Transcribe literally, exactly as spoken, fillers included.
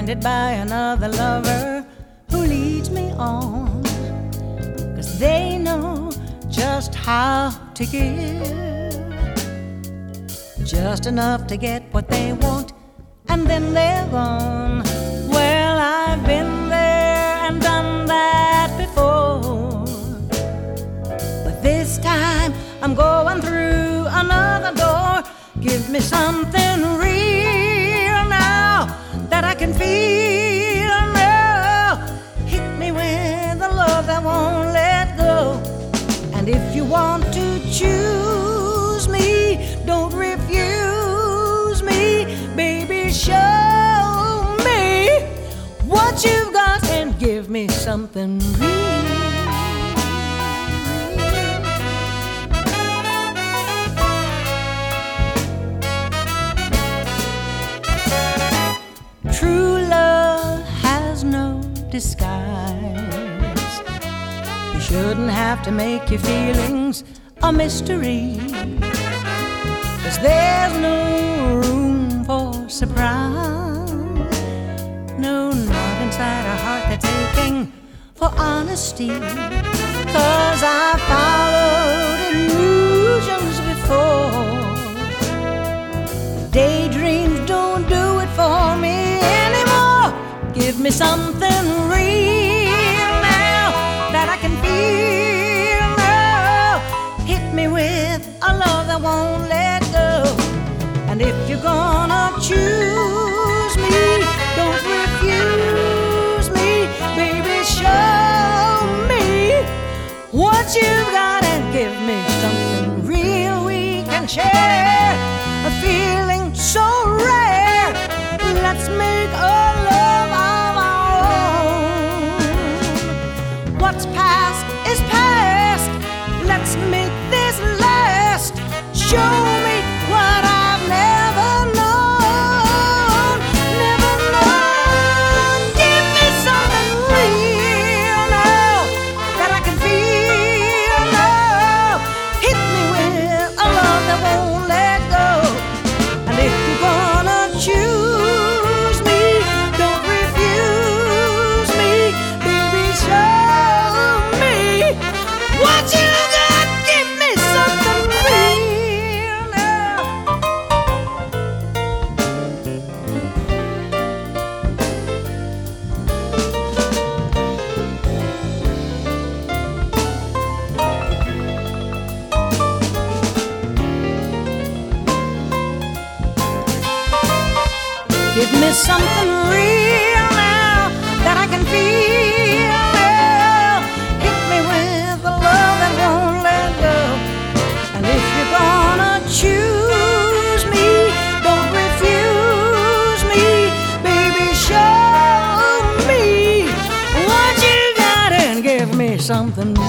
blinded by another lover who leads me on, 'cause they know just how to give, just enough to get what they want, and then they're gone. Well, I've been there and done that before, but this time I'm going through another door. Give me something real now that I can feel now. Hit me with a love that won't let go. And if you want to choose me, don't refuse me. Baby, show me what you've got and give me something real. True love has no disguise. You shouldn't have to make your feelings a mystery, 'cause there's no room for surprise. No, not inside a heart that's aching for honesty, 'cause I followed illusions before. Daydreams don't do it for me anymore. Give me something real now that I can feel now. Hit me with a love that won't let go. And if you're gonna choose me, don't refuse me. Baby, show me what you've got and give me something real we can share. A feeling so rare. Let's make a love of our own. What's past is past. Let's make this last. Show me what I've never known, never known. Give me something real now that I can feel now. Hit me with a love that won't let go. And if you're gonna choose me, don't refuse me. Baby, show me what you got. Give me something real now. Give me something real now that I can feel now. Hit me with a love that won't let go. And if you're gonna choose me, don't refuse me. Baby, show me what you got and give me something